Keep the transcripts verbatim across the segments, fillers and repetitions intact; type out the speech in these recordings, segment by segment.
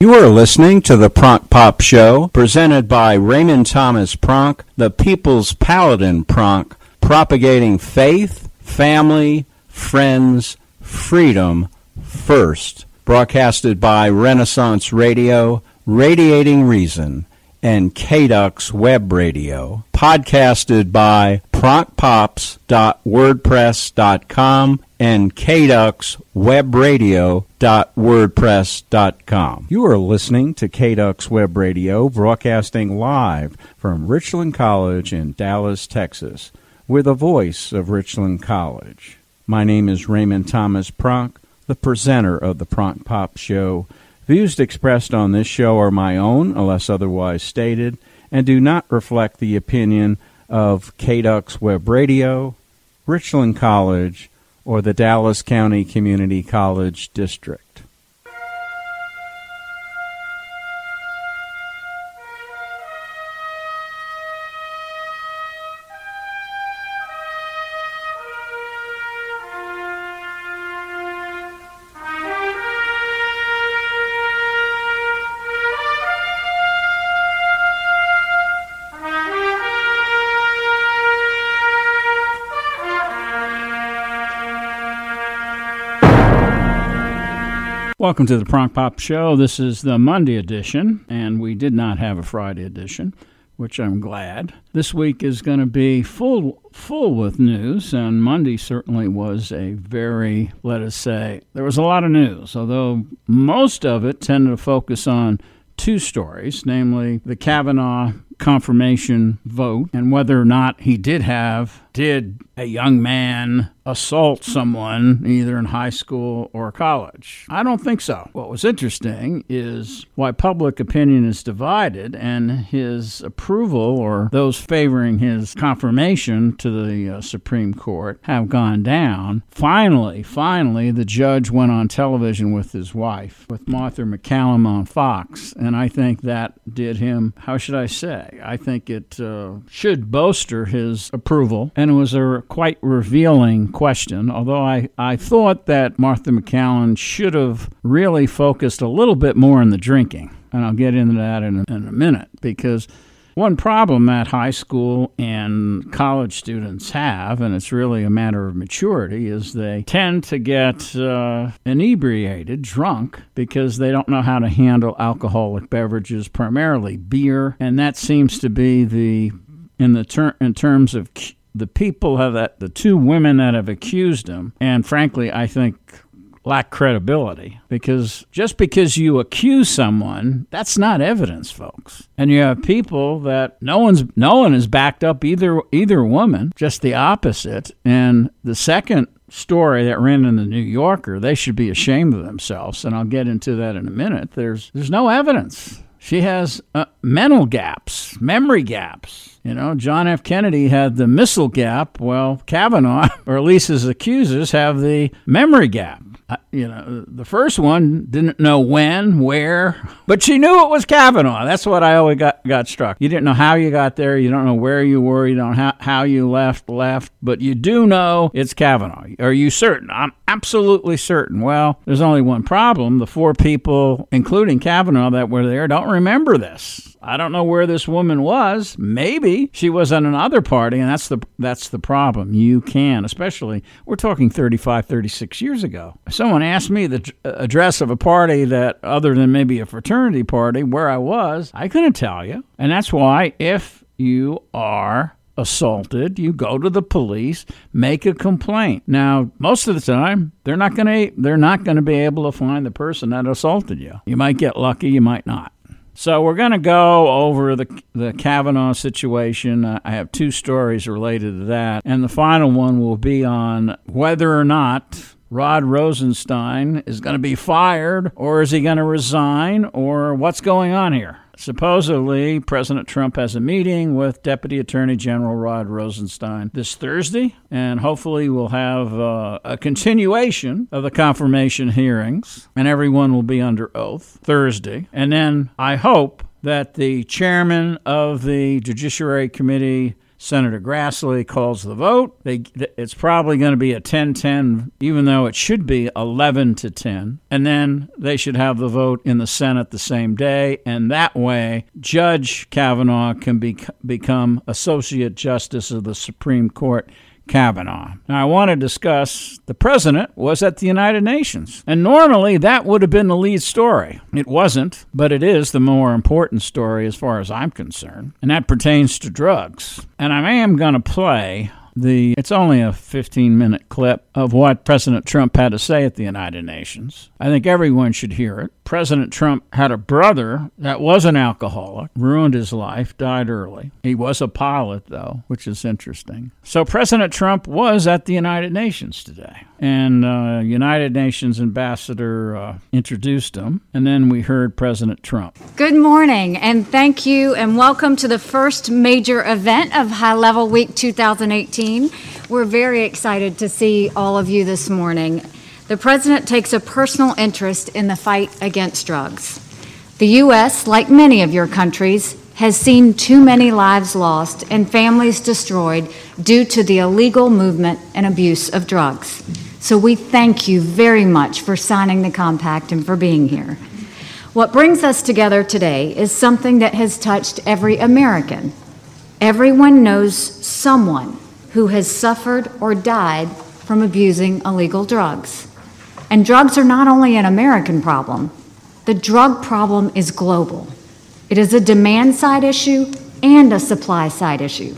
You are listening to the Pronk Pop Show, presented by Raymond Thomas Pronk, the People's Paladin Pronk, propagating faith, family, friends, freedom first. Broadcasted by Renaissance Radio, Radiating Reason, and K D U X Web Radio. Podcasted by pronk pops dot wordpress dot com and K D U X Web Radio dot wordpress dot com. You are listening to K D U X Web Radio, broadcasting live from Richland College in Dallas, Texas. We're the voice of Richland College. My name is Raymond Thomas Pronk, the presenter of the Pronk Pop Show. Views expressed on this show are my own, unless otherwise stated, and do not reflect the opinion of K D U X Web Radio, Richland College, or the Dallas County Community College District. Welcome to the Pronk Pop Show. This is the Monday edition, and we did not have a Friday edition, which I'm glad. This week is going to be full full with news, and Monday certainly was a very, let us say, there was a lot of news, although most of it tended to focus on two stories, namely the Kavanaugh confirmation vote and whether or not he did have, did a young man assault someone either in high school or college. I don't think so. What was interesting is why public opinion is divided and his approval or those favoring his confirmation to the uh, Supreme Court have gone down. Finally, finally, the judge went on television with his wife, with Martha MacCallum on Fox, and I think that did him, how should I say, I think it uh, should bolster his approval, and it was a quite revealing question, although I, I thought that Martha MacCallum should have really focused a little bit more on the drinking, and I'll get into that in a, in a minute, because one problem that high school and college students have, and it's really a matter of maturity, is they tend to get uh, inebriated, drunk, because they don't know how to handle alcoholic beverages, primarily beer, and that seems to be the, in the ter- in terms of the people have that, the two women that have accused him, and frankly, I think lack credibility, because just because you accuse someone, that's not evidence, folks. And you have people that no one's no one has backed up either either woman, just the opposite. And the second story that ran in the New Yorker, they should be ashamed of themselves, and I'll get into that in a minute. There's there's no evidence. She has uh, mental gaps, memory gaps. You know, John F. Kennedy had the missile gap. Well, Kavanaugh, or at least his accusers, have the memory gap. Uh, you know, the first one didn't know when, where, but she knew it was Kavanaugh. That's what I always got, got struck. You didn't know how you got there. You don't know where you were. You don't know how, how you left, left, but you do know it's Kavanaugh. Are you certain? I'm absolutely certain. Well, there's only one problem. The four people, including Kavanaugh, that were there don't remember this. I don't know where this woman was. Maybe she was at another party, and that's the that's the problem. You can, especially, we're talking thirty-five, thirty-six years ago. If someone asked me the address of a party that, other than maybe a fraternity party, where I was, I couldn't tell you. And that's why if you are assaulted, you go to the police, make a complaint. Now, most of the time, they're not going to they're not going to be able to find the person that assaulted you. You might get lucky, you might not. So we're going to go over the the Kavanaugh situation. Uh, I have two stories related to that. And the final one will be on whether or not Rod Rosenstein is going to be fired, or is he going to resign, or what's going on here. Supposedly, President Trump has a meeting with Deputy Attorney General Rod Rosenstein this Thursday, and hopefully we'll have uh, a continuation of the confirmation hearings, and everyone will be under oath Thursday. And then I hope that the chairman of the Judiciary Committee Senator Grassley calls the vote. They, it's probably going to be a ten ten, even though it should be eleven to ten. And then they should have the vote in the Senate the same day. And that way, Judge Kavanaugh can be, become Associate Justice of the Supreme Court. Kavanaugh. Now, I want to discuss the president was at the United Nations. And normally that would have been the lead story. It wasn't, but it is the more important story as far as I'm concerned. And that pertains to drugs. And I am going to play the, it's only a fifteen minute clip of what President Trump had to say at the United Nations. I think everyone should hear it. President Trump had a brother that was an alcoholic, ruined his life, died early. He was a pilot, though, which is interesting. So President Trump was at the United Nations today. And uh, United Nations ambassador uh, introduced him, and then we heard President Trump. Good morning, and thank you, and welcome to the first major event of High Level Week two thousand eighteen. We're very excited to see all of you this morning. The President takes a personal interest in the fight against drugs. The U S, like many of your countries, has seen too many lives lost and families destroyed due to the illegal movement and abuse of drugs. So we thank you very much for signing the compact and for being here. What brings us together today is something that has touched every American. Everyone knows someone who has suffered or died from abusing illegal drugs. And drugs are not only an American problem, the drug problem is global. It is a demand side issue and a supply side issue.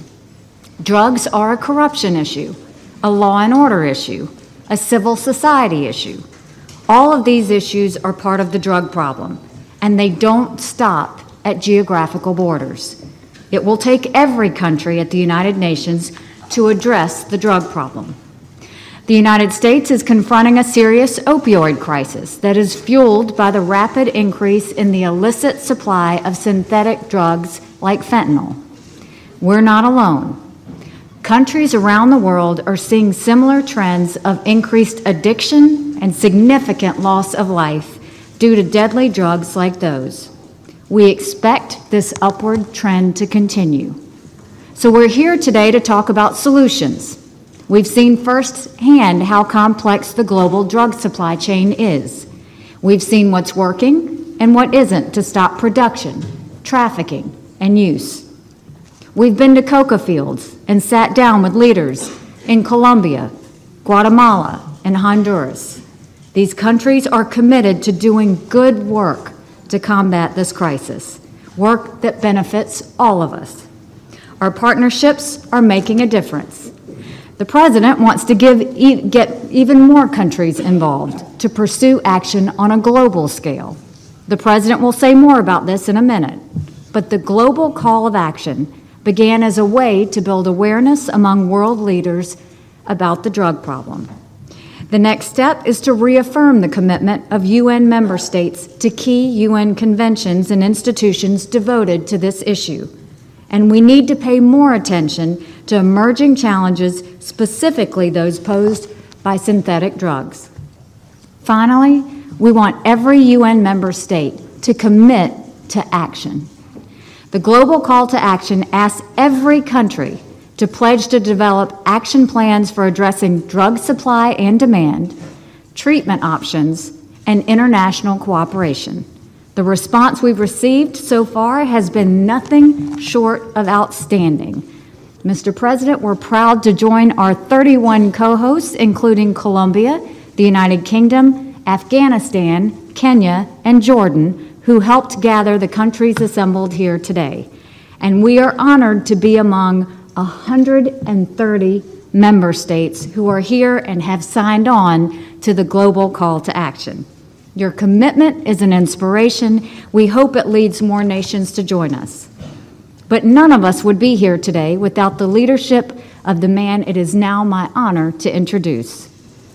Drugs are a corruption issue, a law and order issue, a civil society issue. All of these issues are part of the drug problem, and they don't stop at geographical borders. It will take every country at the United Nations to address the drug problem. The United States is confronting a serious opioid crisis that is fueled by the rapid increase in the illicit supply of synthetic drugs like fentanyl. We're not alone. Countries around the world are seeing similar trends of increased addiction and significant loss of life due to deadly drugs like those. We expect this upward trend to continue. So we're here today to talk about solutions. We've seen firsthand how complex the global drug supply chain is. We've seen what's working and what isn't to stop production, trafficking, and use. We've been to coca fields and sat down with leaders in Colombia, Guatemala, and Honduras. These countries are committed to doing good work to combat this crisis, work that benefits all of us. Our partnerships are making a difference. The President wants to give, e- get even more countries involved to pursue action on a global scale. The President will say more about this in a minute, but the global call of action began as a way to build awareness among world leaders about the drug problem. The next step is to reaffirm the commitment of U N member states to key U N conventions and institutions devoted to this issue. And we need to pay more attention to emerging challenges, specifically those posed by synthetic drugs. Finally, we want every U N member state to commit to action. The global call to action asks every country to pledge to develop action plans for addressing drug supply and demand, treatment options, and international cooperation. The response we've received so far has been nothing short of outstanding. Mister President, we're proud to join our thirty-one co-hosts, including Colombia, the United Kingdom, Afghanistan, Kenya, and Jordan, who helped gather the countries assembled here today. And we are honored to be among one hundred thirty member states who are here and have signed on to the global call to action. Your commitment is an inspiration. We hope it leads more nations to join us. But none of us would be here today without the leadership of the man it is now my honor to introduce.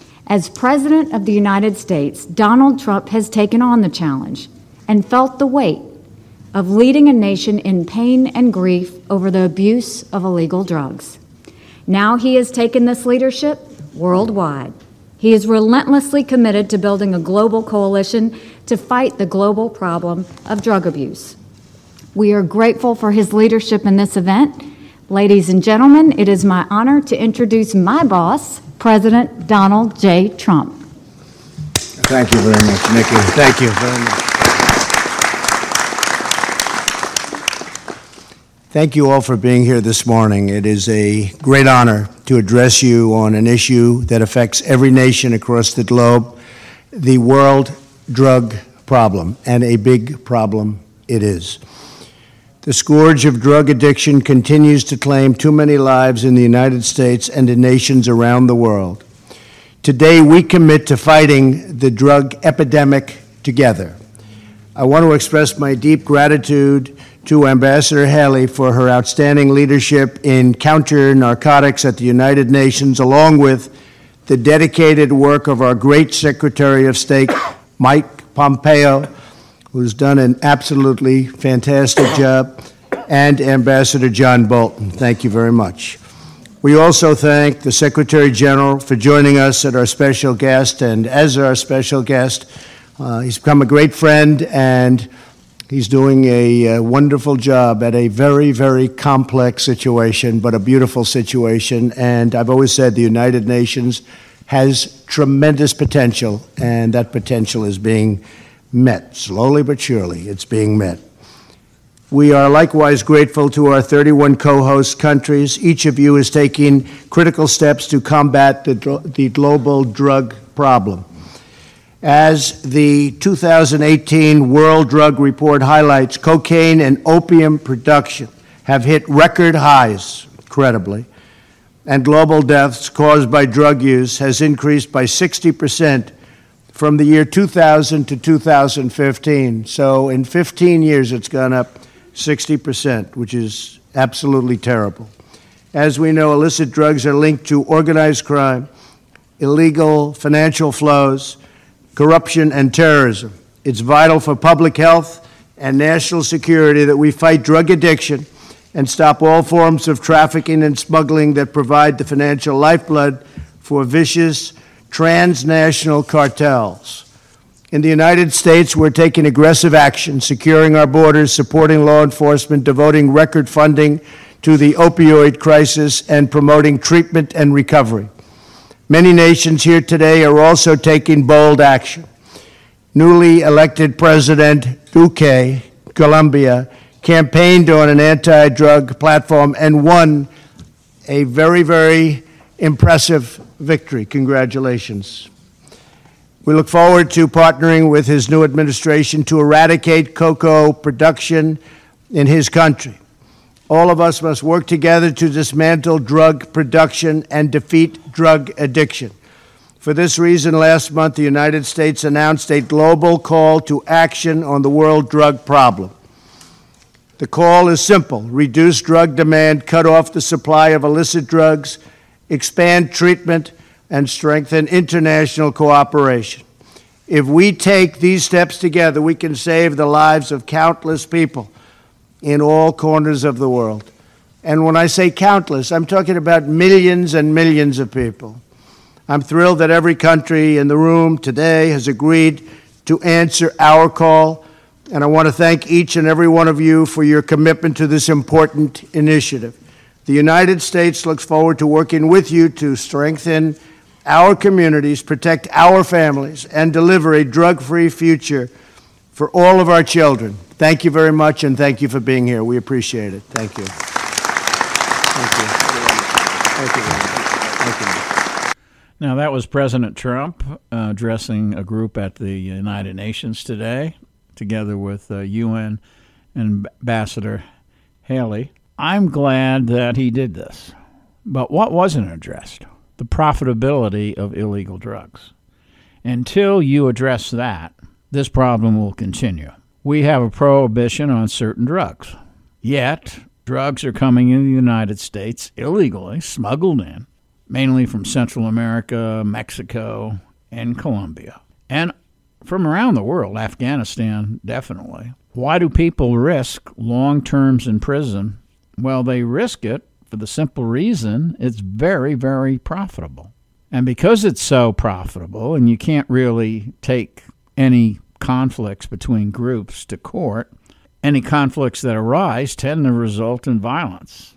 As President of the United States, Donald Trump has taken on the challenge and felt the weight of leading a nation in pain and grief over the abuse of illegal drugs. Now he has taken this leadership worldwide. He is relentlessly committed to building a global coalition to fight the global problem of drug abuse. We are grateful for his leadership in this event, Ladies and gentlemen, it is my honor to introduce my boss, President Donald J. Trump. Thank you very much, Nikki. Thank you very much. Thank you all for being here this morning. It is a great honor to address you on an issue that affects every nation across the globe, the world drug problem, and a big problem it is. The scourge of drug addiction continues to claim too many lives in the United States and in nations around the world. Today, we commit to fighting the drug epidemic together. I want to express my deep gratitude to Ambassador Haley for her outstanding leadership in counter-narcotics at the United Nations, along with the dedicated work of our great Secretary of State, Mike Pompeo, who's done an absolutely fantastic job, and Ambassador John Bolton. Thank you very much. We also thank the Secretary General for joining us at our special guest, and as our special guest, uh, he's become a great friend, and he's doing a, a wonderful job at a very, very complex situation, but a beautiful situation. And I've always said the United Nations has tremendous potential, and that potential is being met. Slowly but surely, it's being met. We are likewise grateful to our thirty-one co-host countries. Each of you is taking critical steps to combat the, the global drug problem. As the two thousand eighteen World Drug Report highlights, cocaine and opium production have hit record highs, incredibly, and global deaths caused by drug use has increased by sixty percent from the year two thousand to two thousand fifteen. So in fifteen years, it's gone up sixty percent, which is absolutely terrible. As we know, illicit drugs are linked to organized crime, illegal financial flows, corruption, and terrorism. It's vital for public health and national security that we fight drug addiction and stop all forms of trafficking and smuggling that provide the financial lifeblood for vicious transnational cartels. In the United States, we're taking aggressive action, securing our borders, supporting law enforcement, devoting record funding to the opioid crisis, and promoting treatment and recovery. Many nations here today are also taking bold action. Newly elected President Duque, Colombia, campaigned on an anti-drug platform and won a very, very impressive victory. Congratulations. We look forward to partnering with his new administration to eradicate cocoa production in his country. All of us must work together to dismantle drug production and defeat drug addiction. For this reason, last month, the United States announced a global call to action on the world drug problem. The call is simple: reduce drug demand, cut off the supply of illicit drugs, expand treatment, and strengthen international cooperation. If we take these steps together, we can save the lives of countless people in all corners of the world. And when I say countless, I'm talking about millions and millions of people. I'm thrilled that every country in the room today has agreed to answer our call, and I want to thank each and every one of you for your commitment to this important initiative. The United States looks forward to working with you to strengthen our communities, protect our families, and deliver a drug-free future for all of our children. Thank you very much, and thank you for being here. We appreciate it. Thank you. Thank you. Thank you. Thank you. Now, that was President Trump uh, addressing a group at the United Nations today, together with uh, U N Ambassador Haley. I'm glad that he did this. But what wasn't addressed? The profitability of illegal drugs. Until you address that, this problem will continue. We have a prohibition on certain drugs. Yet, drugs are coming into the United States illegally, smuggled in, mainly from Central America, Mexico, and Colombia. And from around the world, Afghanistan, definitely. Why do people risk long terms in prison? Well, they risk it for the simple reason it's very, very profitable. And because it's so profitable and you can't really take any conflicts between groups to court, any conflicts that arise tend to result in violence.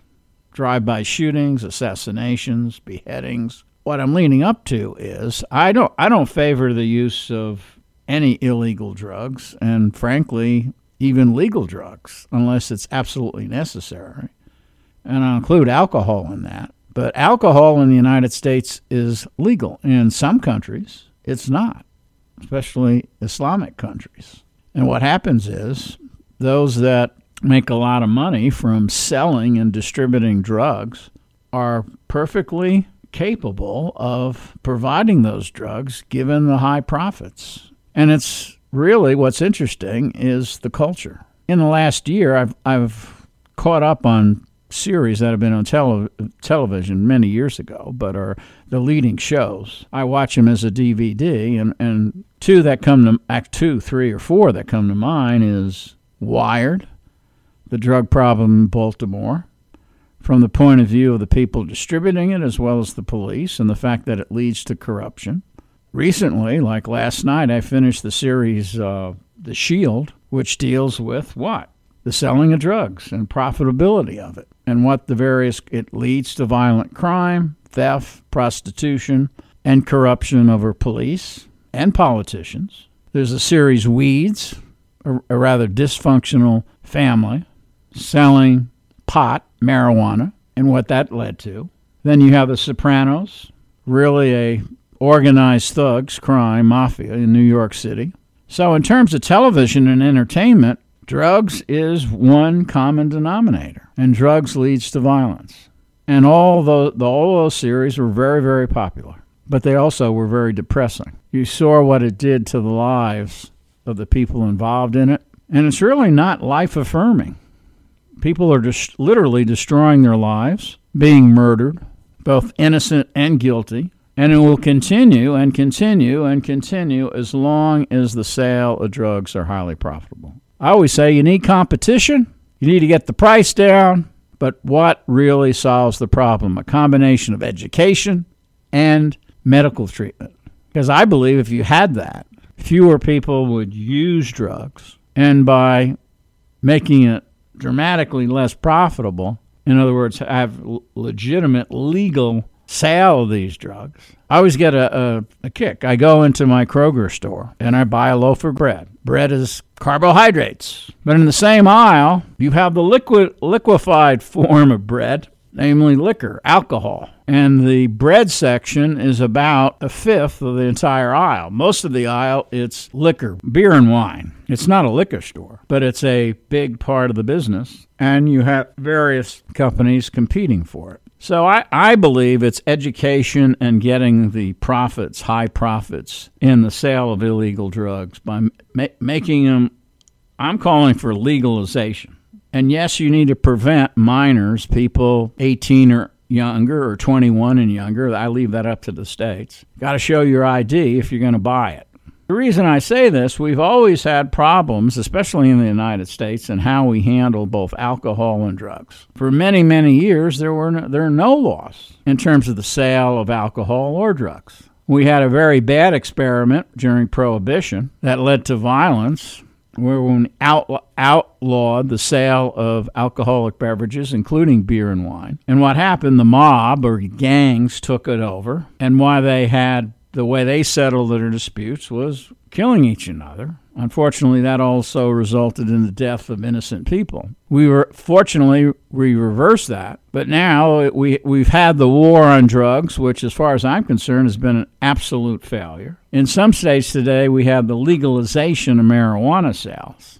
drive-by shootings, assassinations, beheadings. What I'm leading up to is I don't I don't favor the use of any illegal drugs, and frankly, even legal drugs, unless it's absolutely necessary. And I'll include alcohol in that. But alcohol in the United States is legal. In some countries, it's not, especially Islamic countries. And what happens is those that make a lot of money from selling and distributing drugs are perfectly capable of providing those drugs given the high profits. And it's really what's interesting is the culture. In the last year, I've I've caught up on series that have been on tele- television many years ago, but are the leading shows. I watch them as a D V D, and, and two that come to, act two, three, or four that come to mind is Wired, the drug problem in Baltimore, from the point of view of the people distributing it as well as the police, and the fact that it leads to corruption. Recently, like last night, I finished the series uh, The Shield, which deals with what? The selling of drugs and profitability of it, and what the various, it leads to violent crime, theft, prostitution, and corruption over police and politicians. There's a series Weeds, a, a rather dysfunctional family selling pot, marijuana, and what that led to. Then you have The Sopranos, really a organized thugs, crime, mafia in New York City. So in terms of television and entertainment, drugs is one common denominator, and drugs leads to violence. And all the, the all those series were very, very popular, but they also were very depressing. You saw what it did to the lives of the people involved in it, and it's really not life-affirming. People are just literally destroying their lives, being murdered, both innocent and guilty, and it will continue and continue and continue as long as the sale of drugs are highly profitable. I always say you need competition, you need to get the price down, but what really solves the problem? A combination of education and medical treatment. Because I believe if you had that, fewer people would use drugs, and by making it dramatically less profitable, in other words, have legitimate legal sale of these drugs, I always get a, a, a kick. I go into my Kroger store and I buy a loaf of bread. Bread is carbohydrates. But in the same aisle, you have the liquid, liquefied form of bread, namely liquor, alcohol. And the bread section is about a fifth of the entire aisle. Most of the aisle, it's liquor, beer and wine. It's not a liquor store, but it's a big part of the business. And you have various companies competing for it. So I, I believe it's education and getting the profits, high profits, in the sale of illegal drugs by ma- making them, I'm calling for legalization. And yes, you need to prevent minors, people eighteen or younger or twenty-one and younger. I leave that up to the states. Got to show your I D if you're going to buy it. The reason I say this, we've always had problems, especially in the United States, in how we handle both alcohol and drugs. For many, many years, there were no, there are no laws in terms of the sale of alcohol or drugs. We had a very bad experiment during Prohibition that led to violence, where we out, outlawed the sale of alcoholic beverages, including beer and wine. And what happened, the mob or gangs took it over, and why they had the way they settled their disputes was killing each other. Unfortunately, that also resulted in the death of innocent people. We were fortunately we reversed that, but now we we've had the war on drugs, which, as far as I'm concerned, has been an absolute failure. In some states today, we have the legalization of marijuana sales,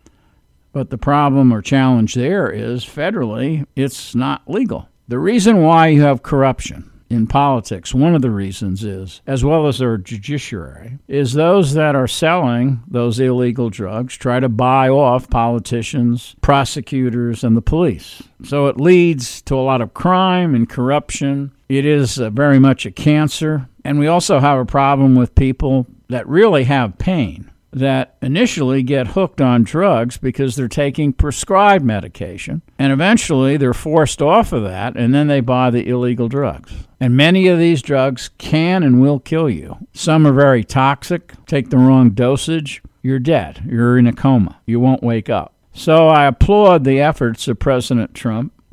but the problem or challenge there is federally, it's not legal. The reason why you have corruption in politics, one of the reasons is, as well as our judiciary, is those that are selling those illegal drugs try to buy off politicians, prosecutors, and the police. So it leads to a lot of crime and corruption. It is uh, very much a cancer. And we also have a problem with people that really have pain, that initially get hooked on drugs because they're taking prescribed medication, and eventually they're forced off of that, and then they buy the illegal drugs. And many of these drugs can and will kill you. Some are very toxic. Take the wrong dosage, you're dead. You're in a coma. You won't wake up. So I applaud the efforts of President Trump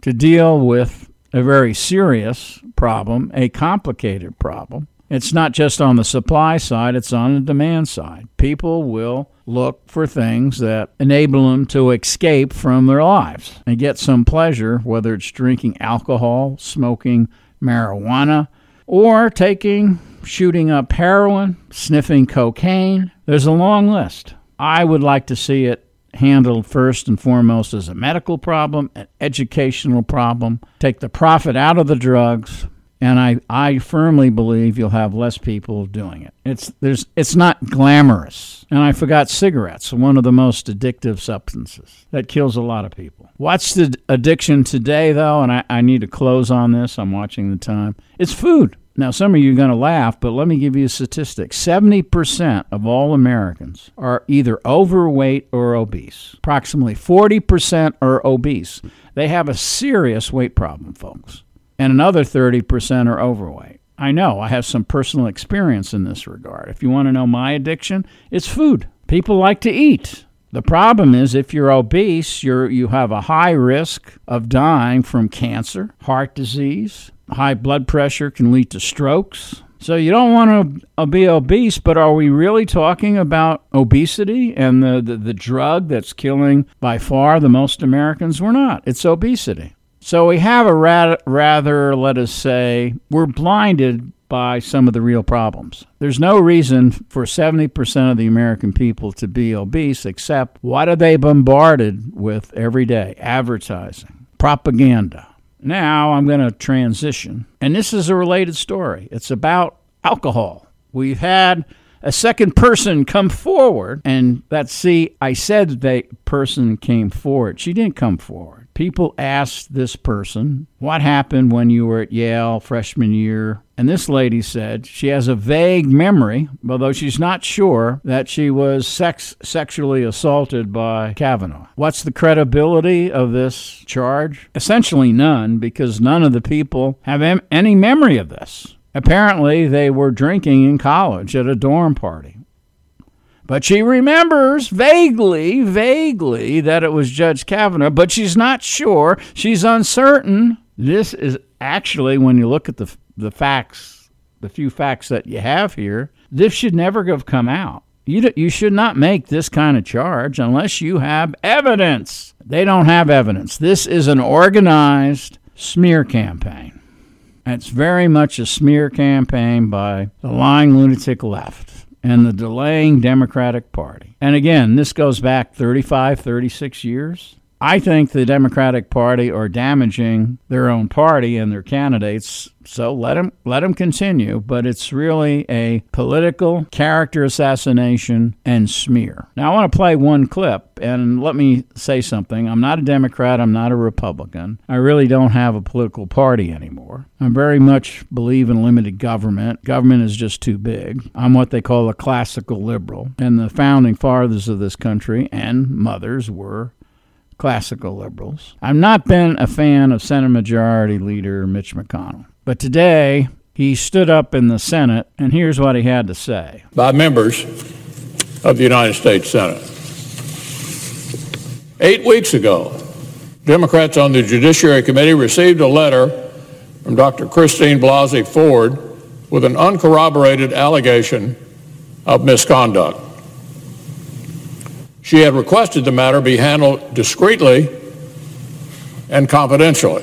to deal with a very serious problem, a complicated problem. It's not just on the supply side, it's on the demand side. People will look for things that enable them to escape from their lives and get some pleasure, whether it's drinking alcohol, smoking marijuana, or taking, shooting up heroin, sniffing cocaine. There's a long list. I would like to see it handled first and foremost as a medical problem, an educational problem, take the profit out of the drugs, and I, I firmly believe you'll have less people doing it. It's there's it's not glamorous. And I forgot cigarettes, one of the most addictive substances that kills a lot of people. What's the addiction today, though? And I, I need to close on this. I'm watching the time. It's food. Now, some of you are going to laugh, but let me give you a statistic. seventy percent of all Americans are either overweight or obese. Approximately forty percent are obese. They have a serious weight problem, folks. And another thirty percent are overweight. I know. I have some personal experience in this regard. If you want to know my addiction, it's food. People like to eat. The problem is if you're obese, you're, you have a high risk of dying from cancer, heart disease. High blood pressure can lead to strokes. So you don't want to be obese, but are we really talking about obesity and the, the, the drug that's killing by far the most Americans? We're not. It's obesity. So we have a rather, rather, let us say, we're blinded by some of the real problems. There's no reason for seventy percent of the American people to be obese, except what are they bombarded with every day? Advertising, propaganda. Now I'm going to transition, and this is a related story. It's about alcohol. We've had a second person come forward, and that's, see, I said the person came forward. She didn't come forward. People asked this person, what happened when you were at Yale freshman year? And this lady said she has a vague memory, although she's not sure, that she was sex sexually assaulted by Kavanaugh. What's the credibility of this charge? Essentially none, because none of the people have em- any memory of this. Apparently, they were drinking in college at a dorm party. But she remembers vaguely, vaguely that it was Judge Kavanaugh, but she's not sure. She's uncertain. This is actually, when you look at the the facts, the few facts that you have here, this should never have come out. You, you should not make this kind of charge unless you have evidence. They don't have evidence. This is an organized smear campaign. It's very much a smear campaign by the lying lunatic left and the delaying Democratic Party. And again, this goes back thirty-five, thirty-six years. I think the Democratic Party are damaging their own party and their candidates, so let them, let them continue. But it's really a political character assassination and smear. Now, I want to play one clip, and let me say something. I'm not a Democrat. I'm not a Republican. I really don't have a political party anymore. I very much believe in limited government. Government is just too big. I'm what they call a classical liberal, and the founding fathers of this country and mothers were classical liberals. I've not been a fan of Senate Majority Leader Mitch McConnell. But today, he stood up in the Senate, and here's what he had to say. By members of the United States Senate. Eight weeks ago, Democrats on the Judiciary Committee received a letter from Doctor Christine Blasey Ford with an uncorroborated allegation of misconduct. She had requested the matter be handled discreetly and confidentially.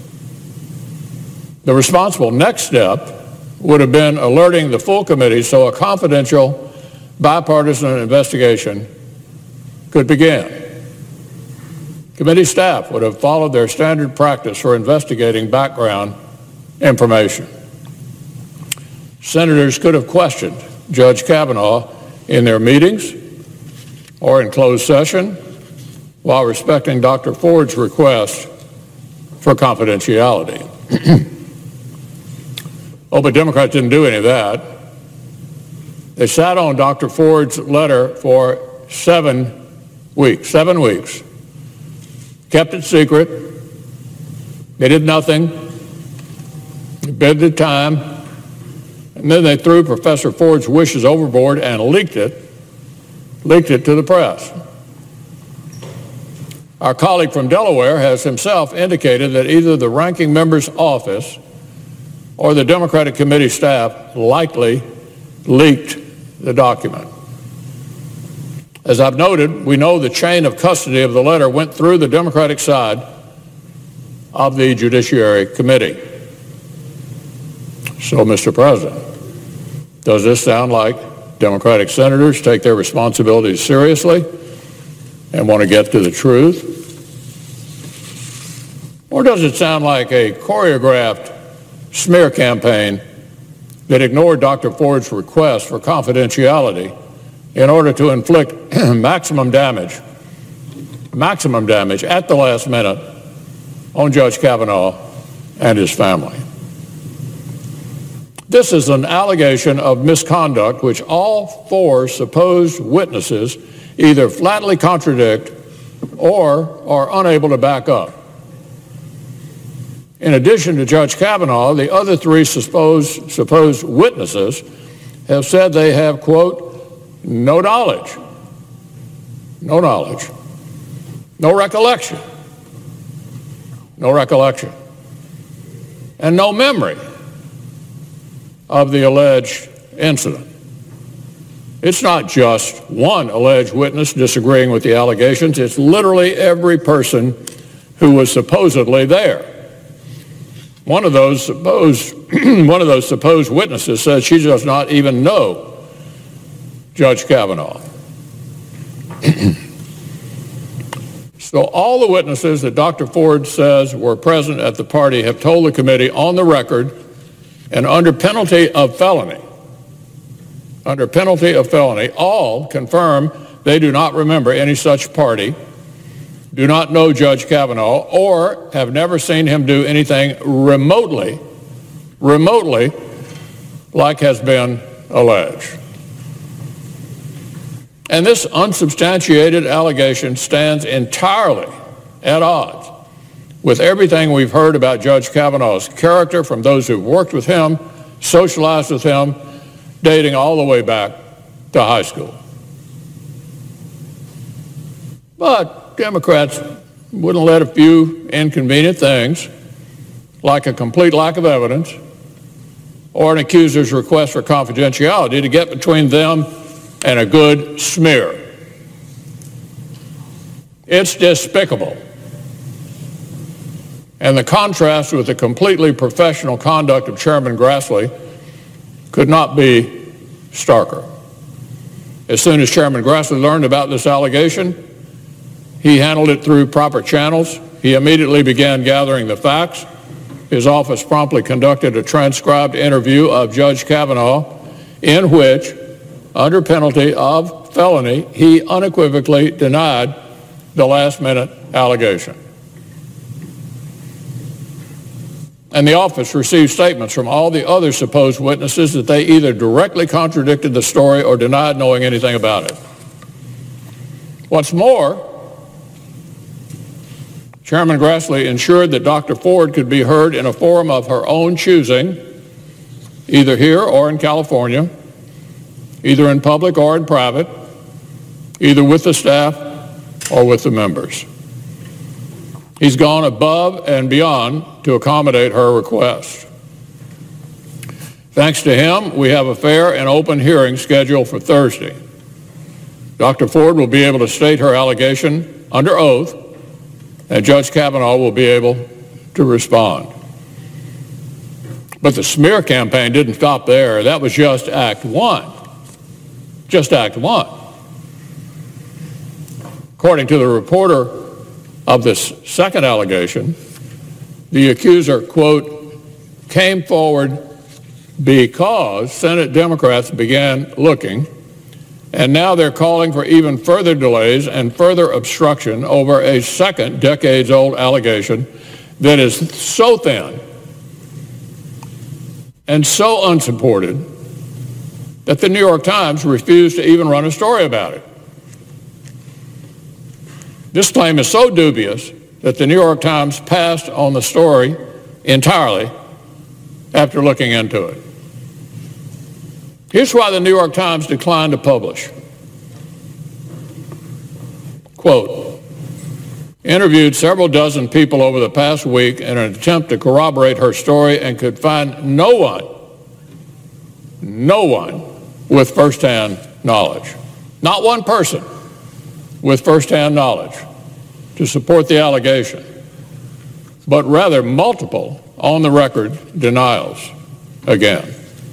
The responsible next step would have been alerting the full committee so a confidential, bipartisan investigation could begin. Committee staff would have followed their standard practice for investigating background information. Senators could have questioned Judge Kavanaugh in their meetings or in closed session while respecting Doctor Ford's request for confidentiality. Oh, but Democrats didn't do any of that. They sat on Doctor Ford's letter for seven weeks, seven weeks, kept it secret. They did nothing. They bid the time. And then they threw Professor Ford's wishes overboard and leaked it leaked it to the press. Our colleague from Delaware has himself indicated that either the ranking member's office or the Democratic committee staff likely leaked the document. As I've noted, we know the chain of custody of the letter went through the Democratic side of the Judiciary Committee. So, Mister President, does this sound like Democratic senators take their responsibilities seriously and want to get to the truth? Or does it sound like a choreographed smear campaign that ignored Doctor Ford's request for confidentiality in order to inflict maximum damage, maximum damage at the last minute on Judge Kavanaugh and his family? This is an allegation of misconduct which all four supposed witnesses either flatly contradict or are unable to back up. In addition to Judge Kavanaugh, the other three supposed, supposed witnesses have said they have, quote, no knowledge, no knowledge, no recollection, no recollection, and no memory of the alleged incident. It's not just one alleged witness disagreeing with the allegations. It's literally every person who was supposedly there. One of those supposed, one of those supposed witnesses says she does not even know Judge Kavanaugh. So all the witnesses that Doctor Ford says were present at the party have told the committee on the record and under penalty of felony, under penalty of felony, all confirm they do not remember any such party, do not know Judge Kavanaugh, or have never seen him do anything remotely, remotely like has been alleged. And this unsubstantiated allegation stands entirely at odds with everything we've heard about Judge Kavanaugh's character from those who've worked with him, socialized with him, dating all the way back to high school. But Democrats wouldn't let a few inconvenient things, like a complete lack of evidence or an accuser's request for confidentiality, to get between them and a good smear. It's despicable. And the contrast with the completely professional conduct of Chairman Grassley could not be starker. As soon as Chairman Grassley learned about this allegation, he handled it through proper channels. He immediately began gathering the facts. His office promptly conducted a transcribed interview of Judge Kavanaugh in which, under penalty of felony, he unequivocally denied the last-minute allegation. And the office received statements from all the other supposed witnesses that they either directly contradicted the story or denied knowing anything about it. What's more, Chairman Grassley ensured that Doctor Ford could be heard in a forum of her own choosing, either here or in California, either in public or in private, either with the staff or with the members. He's gone above and beyond to accommodate her request. Thanks to him, we have a fair and open hearing scheduled for Thursday. Doctor Ford will be able to state her allegation under oath, and Judge Kavanaugh will be able to respond. But the smear campaign didn't stop there. That was just act one. Just act one. According to the reporter of this second allegation, the accuser, quote, came forward because Senate Democrats began looking, and now they're calling for even further delays and further obstruction over a second decades-old allegation that is so thin and so unsupported that the New York Times refused to even run a story about it. This claim is so dubious that the New York Times passed on the story entirely after looking into it. Here's why the New York Times declined to publish. Quote, interviewed several dozen people over the past week in an attempt to corroborate her story and could find no one, no one with firsthand knowledge. Not one person with firsthand knowledge to support the allegation, but rather multiple on-the-record denials again.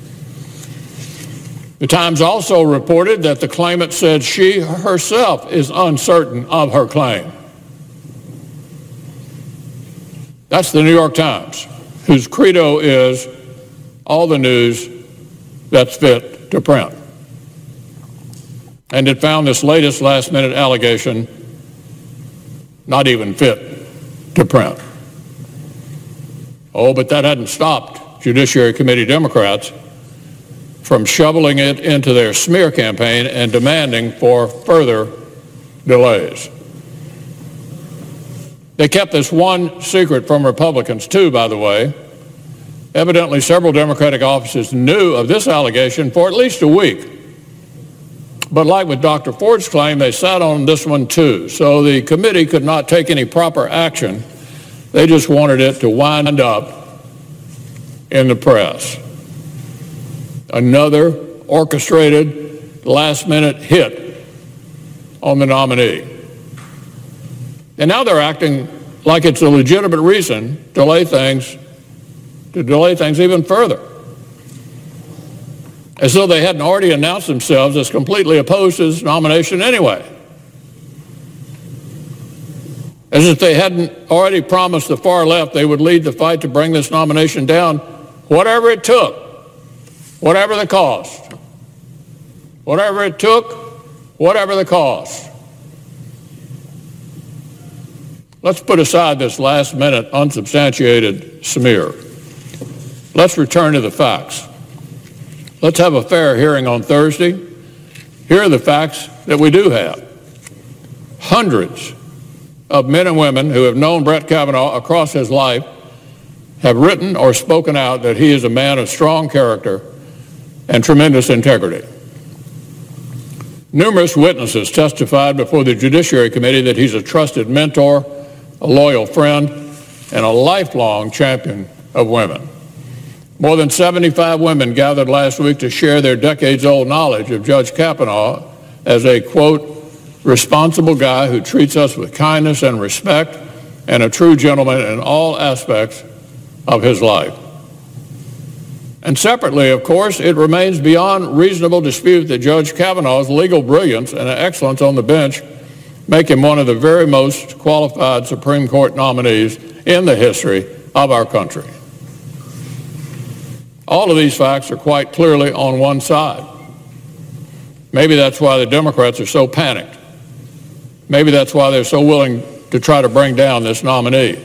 The Times also reported that the claimant said she herself is uncertain of her claim. That's the New York Times, whose credo is all the news that's fit to print. And it found this latest last-minute allegation not even fit to print. Oh, but that hadn't stopped Judiciary Committee Democrats from shoveling it into their smear campaign and demanding for further delays. They kept this one secret from Republicans, too, by the way. Evidently, several Democratic offices knew of this allegation for at least a week. But like with Doctor Ford's claim, they sat on this one, too. So the committee could not take any proper action. They just wanted it to wind up in the press. Another orchestrated last-minute hit on the nominee. And now they're acting like it's a legitimate reason to delay things, to delay things even further, as though they hadn't already announced themselves as completely opposed to his nomination anyway. As if they hadn't already promised the far left they would lead the fight to bring this nomination down, whatever it took, whatever the cost. Whatever it took, whatever the cost. Let's put aside this last-minute, unsubstantiated smear. Let's return to the facts. Let's have a fair hearing on Thursday. Here are the facts that we do have. Hundreds of men and women who have known Brett Kavanaugh across his life have written or spoken out that he is a man of strong character and tremendous integrity. Numerous witnesses testified before the Judiciary Committee that he's a trusted mentor, a loyal friend, and a lifelong champion of women. More than seventy-five women gathered last week to share their decades-old knowledge of Judge Kavanaugh as a, quote, responsible guy who treats us with kindness and respect and a true gentleman in all aspects of his life. And separately, of course, it remains beyond reasonable dispute that Judge Kavanaugh's legal brilliance and excellence on the bench make him one of the very most qualified Supreme Court nominees in the history of our country. All of these facts are quite clearly on one side. Maybe that's why the Democrats are so panicked. Maybe that's why they're so willing to try to bring down this nominee.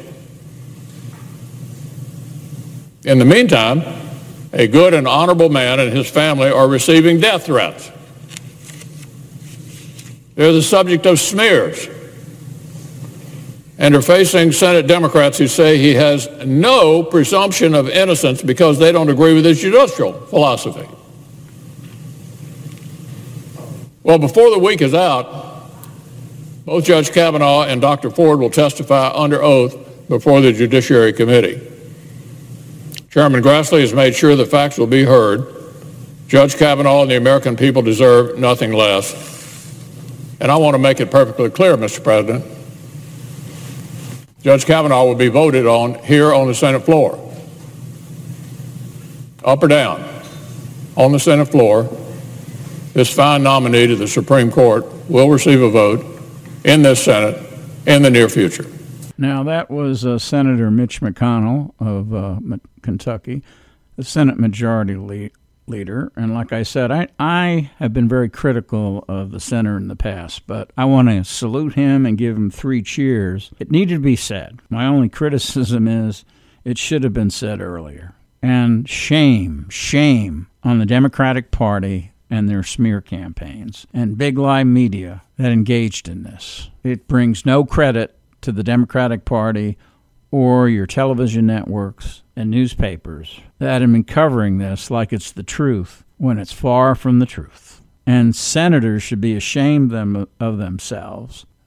In the meantime, a good and honorable man and his family are receiving death threats. They're the subject of smears and are facing Senate Democrats who say he has no presumption of innocence because they don't agree with his judicial philosophy. Well, before the week is out, both Judge Kavanaugh and Doctor Ford will testify under oath before the Judiciary Committee. Chairman Grassley has made sure the facts will be heard. Judge Kavanaugh and the American people deserve nothing less. And I want to make it perfectly clear, Mister President, Judge Kavanaugh will be voted on here on the Senate floor. Up or down, on the Senate floor, this fine nominee to the Supreme Court will receive a vote in this Senate in the near future. Now, that was uh, Senator Mitch McConnell of uh, Kentucky, the Senate Majority le- Leader. And like I said, I, I have been very critical of the senator in the past, but I want to salute him and give him three cheers. It needed to be said. My only criticism is it should have been said earlier. And shame, shame on the Democratic Party and their smear campaigns and big lie media that engaged in this. It brings no credit to the Democratic Party or your television networks and newspapers that have been covering this like it's the truth when it's far from the truth. And senators should be ashamed them of themselves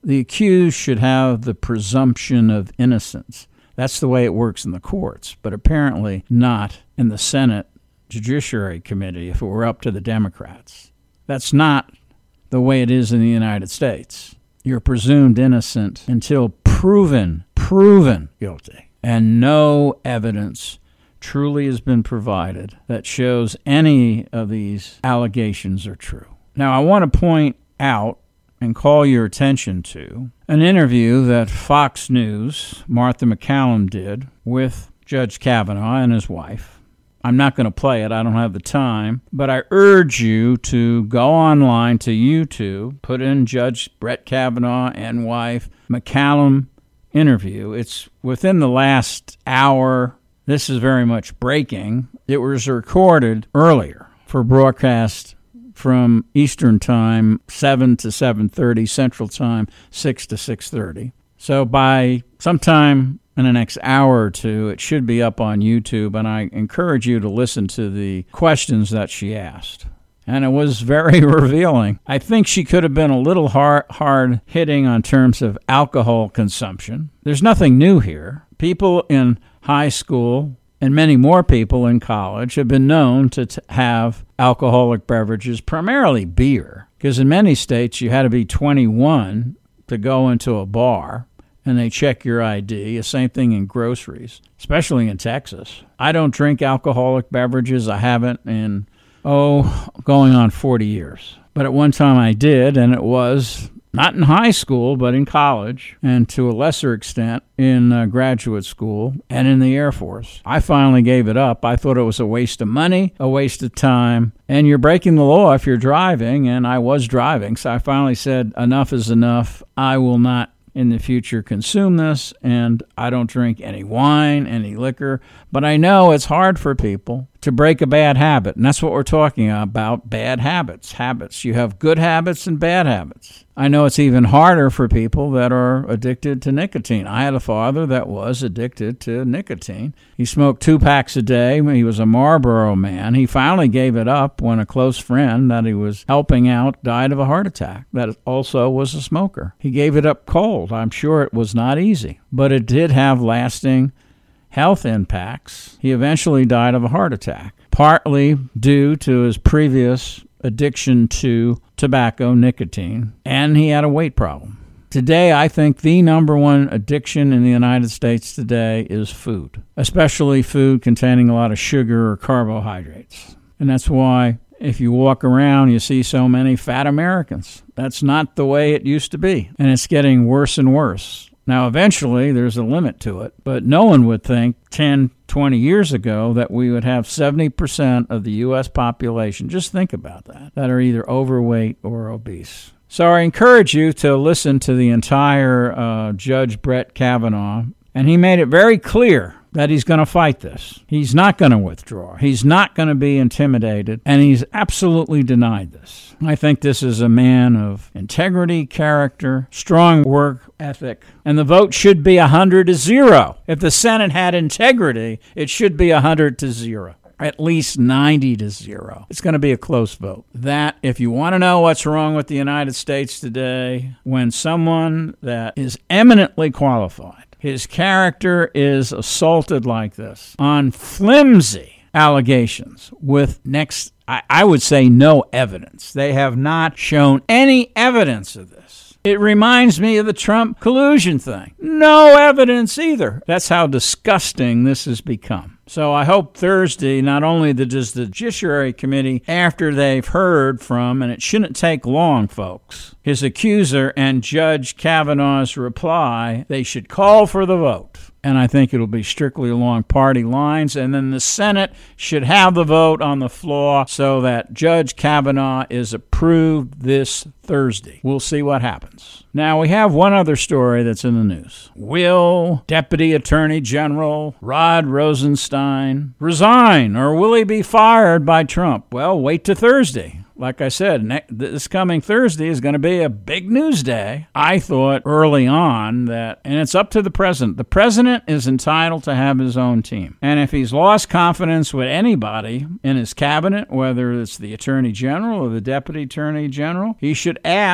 the accused should have the presumption of innocence. That's the way it works in the courts, but apparently not in the Senate Judiciary Committee if it were up to the Democrats. That's not the way it is in the United States. You're presumed innocent until proven, proven guilty, and no evidence truly has been provided that shows any of these allegations are true. Now, I want to point out and call your attention to an interview that Fox News, Martha MacCallum, did with Judge Kavanaugh and his wife. I'm not going to play it. I don't have the time. But I urge you to go online to YouTube, put in Judge Brett Kavanaugh and wife MacCallum interview. It's within the last hour. This is very much breaking. It was recorded earlier for broadcast from Eastern Time, seven to seven thirty, Central Time, six to six thirty. So by sometime in the next hour or two, it should be up on YouTube, and I encourage you to listen to the questions that she asked. And it was very revealing. I think she could have been a little hard, hard hitting on terms of alcohol consumption. There's nothing new here. People in high school and many more people in college have been known to t- have alcoholic beverages, primarily beer, because in many states you had to be twenty-one to go into a bar, and they check your I D. The same thing in groceries, especially in Texas. I don't drink alcoholic beverages. I haven't in, oh, going on forty years. But at one time I did, and it was not in high school, but in college, and to a lesser extent in uh, graduate school and in the Air Force. I finally gave it up. I thought it was a waste of money, a waste of time, and you're breaking the law if you're driving, and I was driving. So I finally said, enough is enough. I will not in the future consume this, and I don't drink any wine, any liquor. But I know it's hard for people to break a bad habit, and that's what we're talking about, bad habits. Habits. You have good habits and bad habits. I know it's even harder for people that are addicted to nicotine. I had a father that was addicted to nicotine. He smoked two packs a day. He was a Marlboro man. He finally gave it up when a close friend that he was helping out died of a heart attack that also was a smoker. He gave it up cold. I'm sure it was not easy, but it did have lasting health impacts. He eventually died of a heart attack, partly due to his previous addiction to tobacco, nicotine, and he had a weight problem. Today, I think the number one addiction in the United States today is food, especially food containing a lot of sugar or carbohydrates. And that's why if you walk around, you see so many fat Americans. That's not the way it used to be, and it's getting worse and worse. Now, eventually, there's a limit to it, but no one would think ten, twenty years ago that we would have seventy percent of the U S population, just think about that, that are either overweight or obese. So I encourage you to listen to the entire uh, Judge Brett Kavanaugh, and he made it very clear that he's going to fight this. He's not going to withdraw. He's not going to be intimidated, and he's absolutely denied this. I think this is a man of integrity, character, strong work ethic, and the vote should be one hundred to zero. If the Senate had integrity, it should be one hundred to zero. At least ninety to zero. It's going to be a close vote. That, if you want to know what's wrong with the United States today, when someone that is eminently qualified, his character is assaulted like this on flimsy allegations with next, I, I would say, no evidence. They have not shown any evidence of this. It reminds me of the Trump collusion thing. No evidence either. That's how disgusting this has become. So I hope Thursday, not only does the Judiciary Committee, after they've heard from, and it shouldn't take long, folks, his accuser and Judge Kavanaugh's reply, they should call for the vote. And I think it'll be strictly along party lines. And then the Senate should have the vote on the floor so that Judge Kavanaugh is approved this Thursday. We'll see what happens. Now, we have one other story that's in the news. Will Deputy Attorney General Rod Rosenstein resign, or will he be fired by Trump? Well, wait till Thursday. Like I said, ne- this coming Thursday is going to be a big news day. I thought early on that, and it's up to the president. The president is entitled to have his own team. And if he's lost confidence with anybody in his cabinet, whether it's the attorney general or the deputy attorney general, he should ask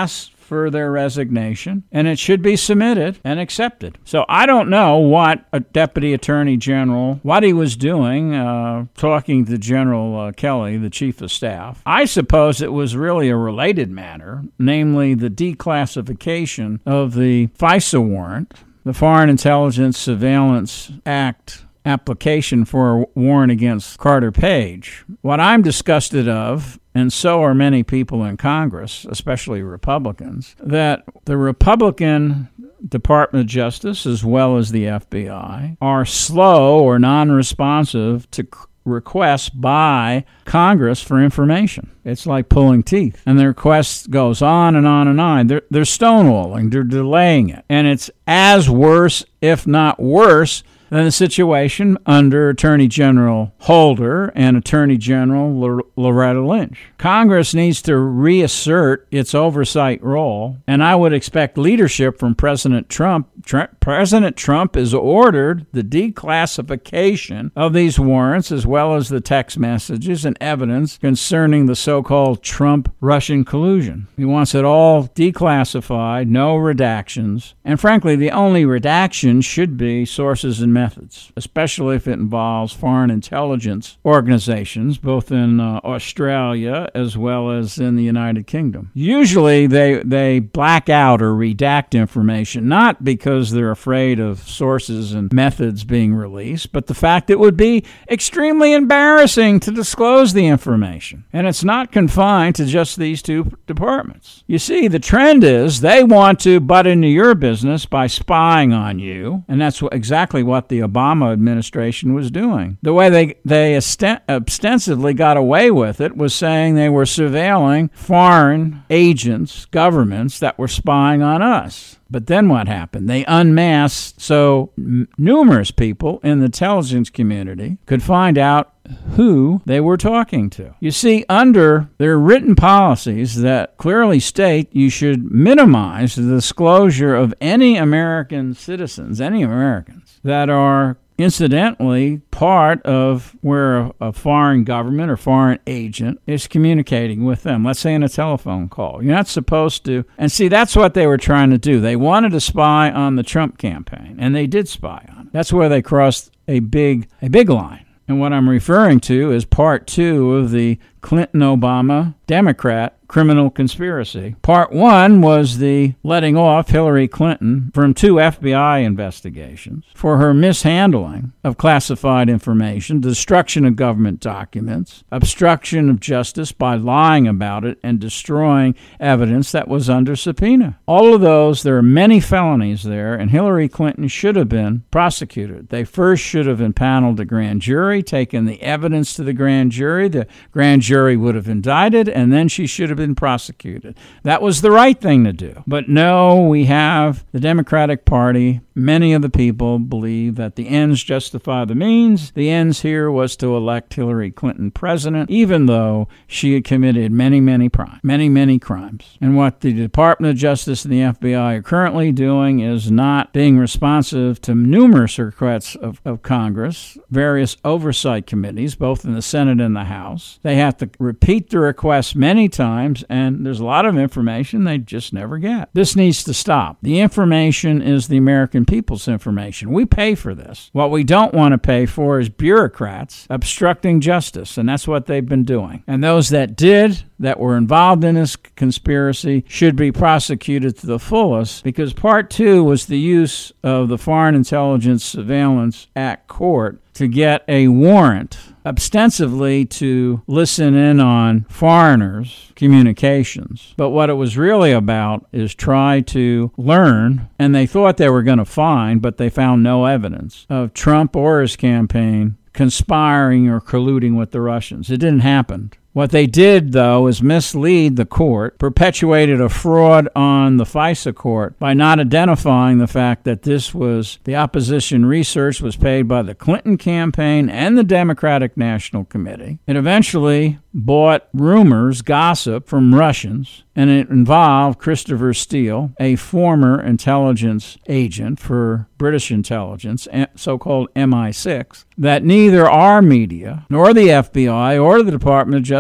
for their resignation, and it should be submitted and accepted. So I don't know what a Deputy Attorney General, what he was doing, uh, talking to General uh, Kelly, the Chief of Staff. I suppose it was really a related matter, namely the declassification of the FISA warrant, the Foreign Intelligence Surveillance Act application for a warrant against Carter Page. What I'm disgusted of, and so are many people in Congress, especially Republicans, that the Republican Department of Justice, as well as the F B I, are slow or non-responsive to requests by Congress for information. It's like pulling teeth. And the request goes on and on and on. They're, they're stonewalling. They're delaying it. And it's as worse, if not worse, than the situation under Attorney General Holder and Attorney General L- Loretta Lynch. Congress needs to reassert its oversight role, and I would expect leadership from President Trump. Tr- President Trump has ordered the declassification of these warrants, as well as the text messages and evidence concerning the so-called Trump-Russian collusion. He wants it all declassified, no redactions, and frankly, the only redaction should be sources and methods, especially if it involves foreign intelligence organizations, both in uh, Australia as well as in the United Kingdom. Usually they, they black out or redact information, not because they're afraid of sources and methods being released, but the fact it would be extremely embarrassing to disclose the information. And it's not confined to just these two departments. You see, the trend is they want to butt into your business by spying on you, and that's what, exactly what the Obama administration was doing. The way they, they ostensively got away with it was saying they were surveilling foreign agents, governments that were spying on us. But then what happened? They unmasked so m- numerous people in the intelligence community could find out who they were talking to. You see, under their written policies that clearly state you should minimize the disclosure of any American citizens, any Americans that are incidentally part of where a, a foreign government or foreign agent is communicating with them, let's say in a telephone call. You're not supposed to. And see, that's what they were trying to do. They wanted to spy on the Trump campaign, and they did spy on it. That's where they crossed a big, a big line. And what I'm referring to is part two of the Clinton-Obama Democrat criminal conspiracy. Part one was the letting off Hillary Clinton from two F B I investigations for her mishandling of classified information, destruction of government documents, obstruction of justice by lying about it, and destroying evidence that was under subpoena. All of those, there are many felonies there, and Hillary Clinton should have been prosecuted. They first should have impaneled the grand jury, taken the evidence to the grand jury. The grand jury would have indicted, and then she should have been prosecuted. That was the right thing to do. But no, we have the Democratic Party. Many of the people believe that the ends justify the means. The ends here was to elect Hillary Clinton president, even though she had committed many, many crimes, many, many crimes. And what the Department of Justice and the F B I are currently doing is not being responsive to numerous requests of, of Congress, various oversight committees, both in the Senate and the House. They have to repeat the requests many times, and there's a lot of information they just never get. This needs to stop. The information is the American people's information. We pay for this. What we don't want to pay for is bureaucrats obstructing justice, and that's what they've been doing. And those that did, that were involved in this conspiracy, should be prosecuted to the fullest, because part two was the use of the Foreign Intelligence Surveillance Act court to get a warrant ostensibly to listen in on foreigners' communications. But what it was really about is try to learn, and they thought they were going to find, but they found no evidence of Trump or his campaign conspiring or colluding with the Russians. It didn't happen. What they did, though, is mislead the court, perpetuated a fraud on the FISA court by not identifying the fact that this was, the opposition research was paid by the Clinton campaign and the Democratic National Committee. It eventually bought rumors, gossip from Russians, and it involved Christopher Steele, a former intelligence agent for British intelligence, so-called M I six, that neither our media, nor the F B I, or the Department of Justice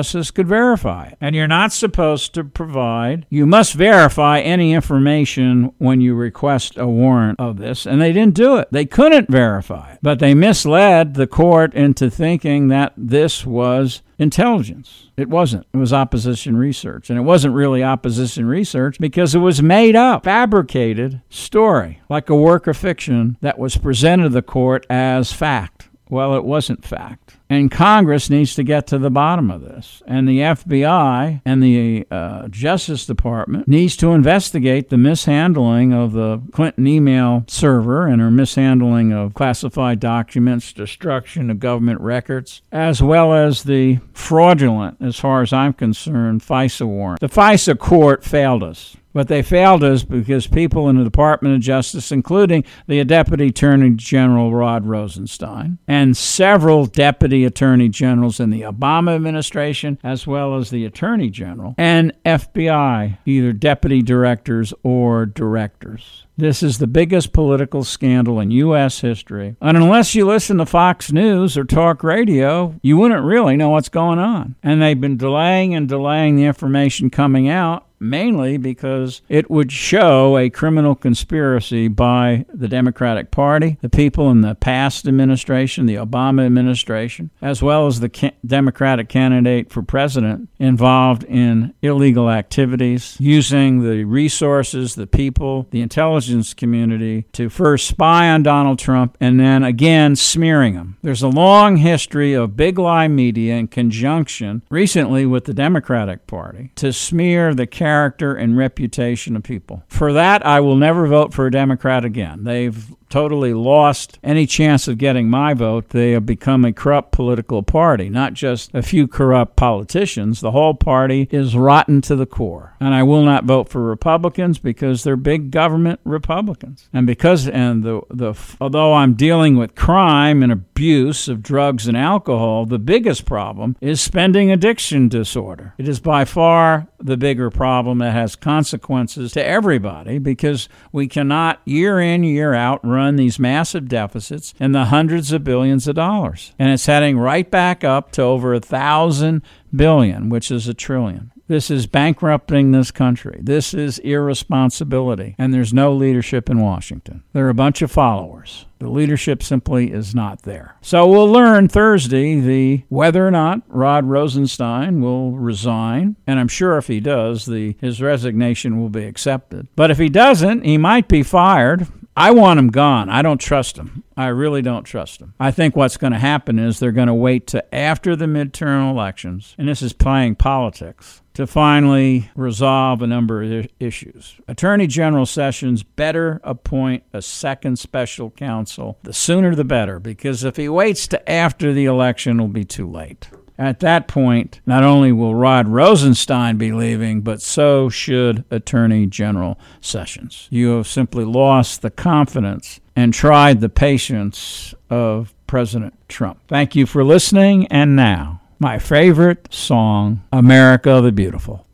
Justice could verify it. And you're not supposed to provide, you must verify any information when you request a warrant of this, and they didn't do it. They couldn't verify it, but they misled the court into thinking that this was intelligence. It wasn't. It was opposition research. And it wasn't really opposition research because it was made up, fabricated story, like a work of fiction that was presented to the court as fact. Well, it wasn't fact. And Congress needs to get to the bottom of this. And the F B I and the uh, Justice Department needs to investigate the mishandling of the Clinton email server and her mishandling of classified documents, destruction of government records, as well as the fraudulent, as far as I'm concerned, FISA warrant. The FISA court failed us. But they failed us because people in the Department of Justice, including the Deputy Attorney General Rod Rosenstein, and several Deputy Attorney Generals in the Obama administration, as well as the Attorney General, and F B I, either deputy directors or directors. This is the biggest political scandal in U S history. And unless you listen to Fox News or talk radio, you wouldn't really know what's going on. And they've been delaying and delaying the information coming out, mainly because it would show a criminal conspiracy by the Democratic Party, the people in the past administration, the Obama administration, as well as the ca- Democratic candidate for president involved in illegal activities, using the resources, the people, the intelligence community to first spy on Donald Trump and then again smearing him. There's a long history of big lie media in conjunction recently with the Democratic Party to smear the character character and reputation of people. For that, I will never vote for a Democrat again. They've totally lost any chance of getting my vote. They have become a corrupt political party, not just a few corrupt politicians. The whole party is rotten to the core. And I will not vote for Republicans because they're big government Republicans. And because, and the, the although I'm dealing with crime and abuse of drugs and alcohol, the biggest problem is spending addiction disorder. It is by far the bigger problem that has consequences to everybody because we cannot year in, year out run these massive deficits in the hundreds of billions of dollars. And it's heading right back up to over a thousand billion, which is a trillion. This is bankrupting this country. This is irresponsibility. And there's no leadership in Washington. There are a bunch of followers. The leadership simply is not there. So we'll learn Thursday the whether or not Rod Rosenstein will resign. And I'm sure if he does, the his resignation will be accepted. But if he doesn't, he might be fired. I want him gone. I don't trust him. I really don't trust him. I think what's going to happen is they're going to wait to after the midterm elections, and this is playing politics, to finally resolve a number of issues. Attorney General Sessions better appoint a second special counsel. The sooner the better, because if he waits to after the election, it'll be too late. At that point, not only will Rod Rosenstein be leaving, but so should Attorney General Sessions. You have simply lost the confidence and tried the patience of President Trump. Thank you for listening, and now, my favorite song, America the Beautiful.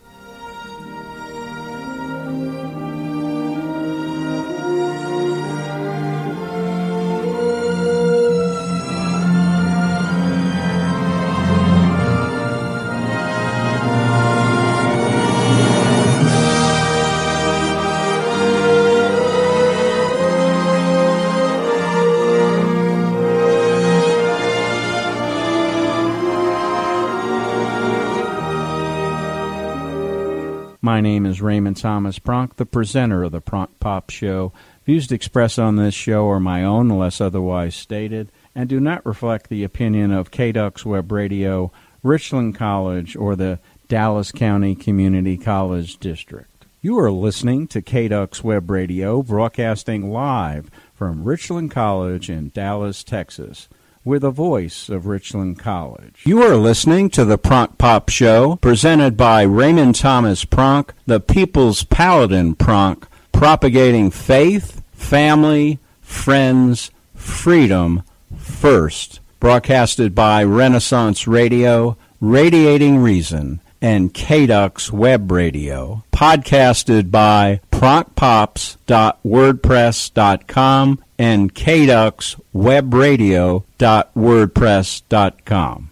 My name is Raymond Thomas Pronk, the presenter of the Pronk Pop Show. Views expressed on this show are my own unless otherwise stated and do not reflect the opinion of K D U X Web Radio, Richland College, or the Dallas County Community College District. You are listening to K D U X Web Radio, broadcasting live from Richland College in Dallas, Texas. We're the voice of Richland College. You are listening to the Pronk Pop Show, presented by Raymond Thomas Pronk, the People's Paladin Pronk, propagating faith, family, friends, freedom first. Broadcasted by Renaissance Radio, Radiating Reason, and K D U X Web Radio. Podcasted by pronk pops dot wordpress dot com and K D U X web radio dot wordpress dot com.